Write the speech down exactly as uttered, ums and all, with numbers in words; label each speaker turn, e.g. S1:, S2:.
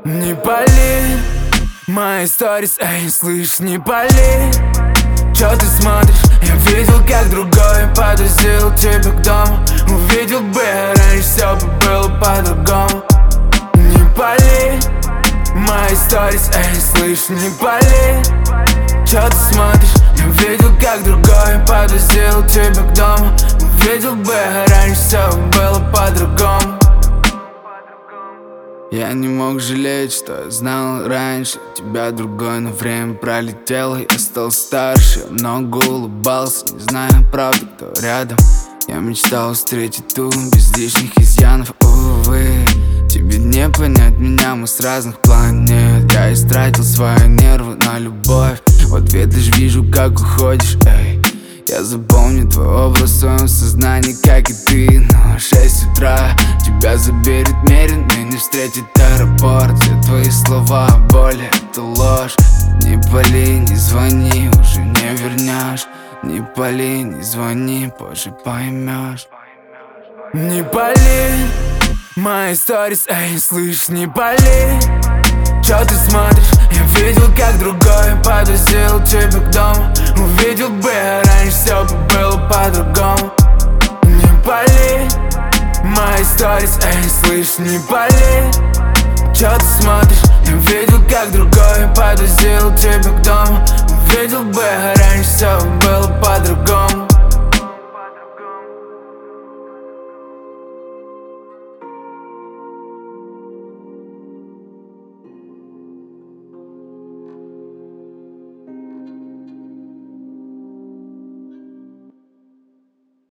S1: Не пали мои сторис, эй, слышь, не пали. Чё ты смотришь? Я видел, как другой подвозил тебя к дому. Увидел бы раньше, всё бы было по-другому. Не пали мои сторис, эй, слышь, не пали. Чё ты смотришь? Я видел, как другой подвозил тебя к дому. Увидел бы раньше, всё было по-другому. Я не мог жалеть, что я знал раньше тебя другой, но время пролетело, я стал старше. Много улыбался, не зная правды, кто рядом. Я мечтал встретить ту без лишних изъянов. Увы, тебе не понять меня, мы с разных планет. Я истратил свои нервы на любовь. В ответ лишь вижу, как уходишь, эй. Я запомню твой образ в своем сознании, как и ты. Но шесть утра тебя заберет медленный, не встретит аэропорт. Все твои слова о боли — это ложь. Не пали, не звони, уже не вернешь. Не пали, не звони, позже поймешь. Не пали мои сторис, эй, слышь, не пали. Чё ты смотришь? Я видел, как другой подвозил тебя к дому. Увидел бы раньше, всё бы было по-другому. Не пали мои сторис, эй, слышь, не пали. Чё ты смотришь? Я видел, как другой подвозил тебя к дому. Увидел бы раньше, всё было по-другому.